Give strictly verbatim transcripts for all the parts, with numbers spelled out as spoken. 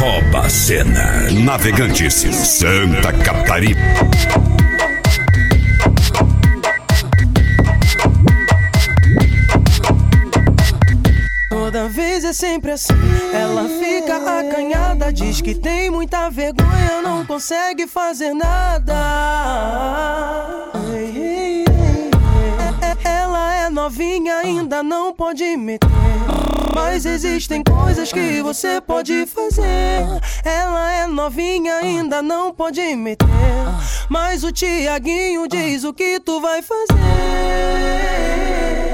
rouba a cena. Navegantes, Santa Catarina. Toda vez é sempre assim, ela fica acanhada, diz que tem muita vergonha, não consegue fazer nada. Ela é novinha, ainda não pode meter, mas existem coisas que você pode fazer. Ela é novinha, ainda não pode meter, mas o Tiaguinho diz o que tu vai fazer.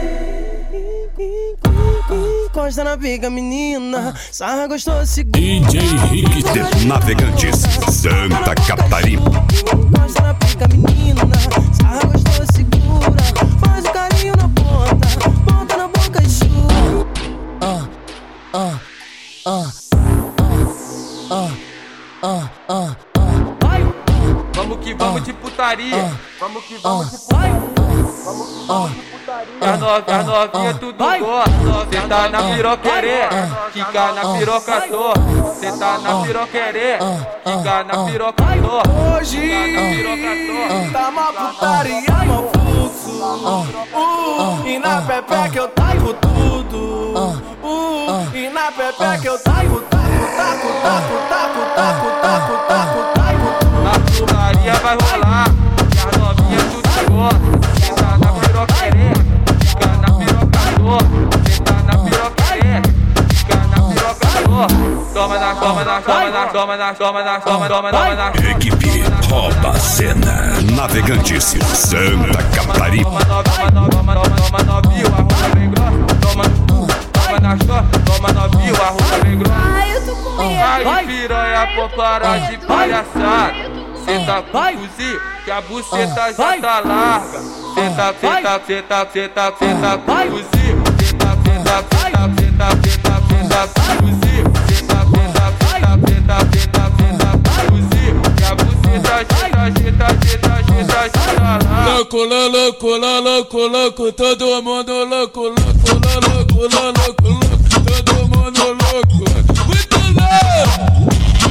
Encosta na pica, menina, sarra gostoso, segura. D J Rick de Navegantes, Santa Catarina. Encosta na pica, menina, sarra gostoso, segura. Faz o carinho na ponta, ponta na boca e chupa. Ah, ah, ah, ah, ah, ah, ah. Vai! Vamos que vamos de putaria. Vamos que vamos de putaria. Vamos que vamos de putaria. As novinhas novinha tudo gosta. Cê tá na piroquerê, fica na piroca torta. Cê tá na piroquerê, fica na piroca torta. Hoje tá uma putaria, mal fluxo. Uh, e na pepeca eu taco tudo. Uh, e na pepeca eu taco, taco, taco, taco, taco, taco, taco, taco, taco. A putaria vai rolar, e as novinhas tudo gosta. Cê tá na piroquerê, fica na piroca torta. Cê tá na piroquerê, fica na piroca torta. Toma na, toma na, toma na, toma na, toma na, toma, toma, toma na. Equipe rouba a cena. Navegantes, Santa Catarina. Toma, toma, toma, toma, toma, novinho, a roupa bem grossa. Toma, toma na chota, toma novinho, a roupa bem grossa. Ai, eu tô com medo. Aí piranha, pô, para de palhaçada. Senta com o fuzil, que a buceta já tá larga. Senta, senta, senta, senta, senta com o fuzil. Senta, senta, senta, senta, senta, senta com o fuzil. Senta, senta, senta, senta, senta, senta com o fuzil. Que a buceta agita, agita, agita, agita, agita larga. Louco, louco, louco, louco, todo mundo louco, louco, louco, louco, louco, todo mundo louco. Muito louco!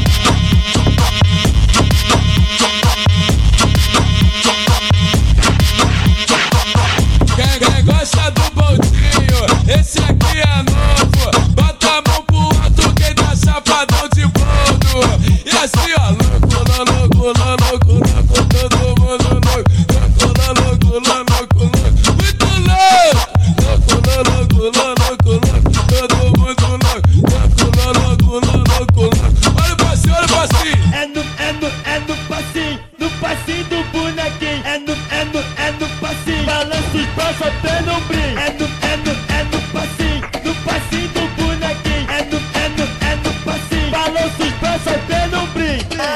Quem gosta do boldinho, esse aqui é novo. Bota a mão pro alto, quem tá chapadão de boldo. E assim, ó, louco, louco, louco, louco, todo mundo louco. Louco, louco, louco, louco, muito louco. Louco, louco, louco, louco, todo mundo louco. Louco, louco, louco, louco. Olha o passinho, olha o passinho. É no, é no, é no passinho, no passinho do bonequinho. É no, é no, é no passinho, balança os braços até não brinca. É no, é no, é no passinho, no passinho do bonequinho. É no, é no, é no passinho, balança os braços até não brinca.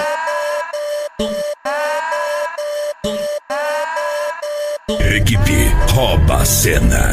Equipe rouba a cena.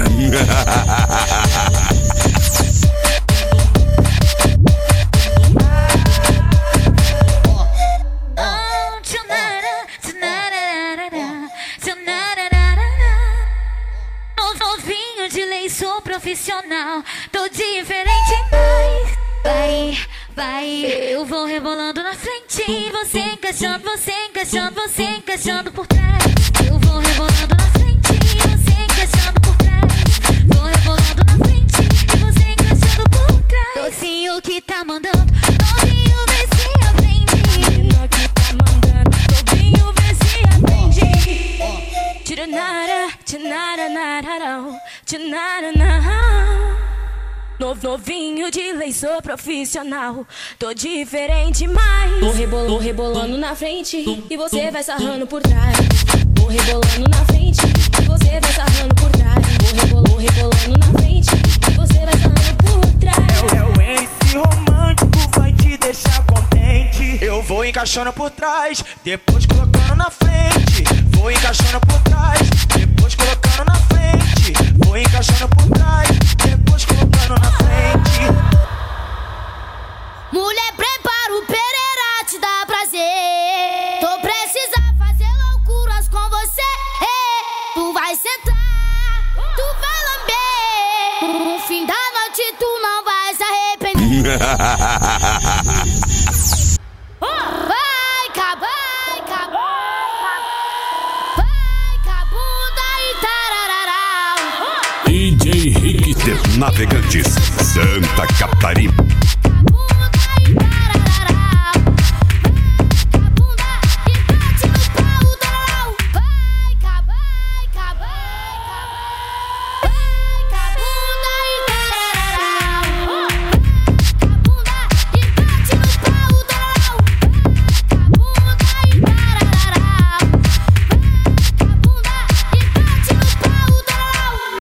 Novinho de lei, sou profissional, tô diferente, mas vai, vai. Eu vou rebolando na frente, você encaixando, você encaixando, você encaixando por trás. Eu vou rebolando na frente, você encaixando por trás. Vou rebolando na frente, você encaixando por trás. Docinho que tá mandando, novinho vê se aprende. Menina que tá mandando, novinho vê se aprende. Tiranara, tiranara, nararão, tiranara. Novo, novinho de lei, sou profissional, tô diferente, mas Vou rebol, vou rebolando na frente e você vai sarrando por trás. Vou rebolando na frente e você vai sarrando por trás. Vou rebol, vou rebolando na frente e você vai sarrando por trás. É o M C romântico, vai te deixar contente. Eu vou encaixando por trás, depois colocando na frente. Vou encaixando por trás, depois colocando na frente. Vou encaixando por trás, depois colocando na frente. mulher, prepara o pereira, te dá prazer. Tô prestes a fazer loucuras com você. Hey, tu vai sentar, tu vai lamber. No fim da noite tu não vai se arrepender. de Navegantes, Santa Catarina.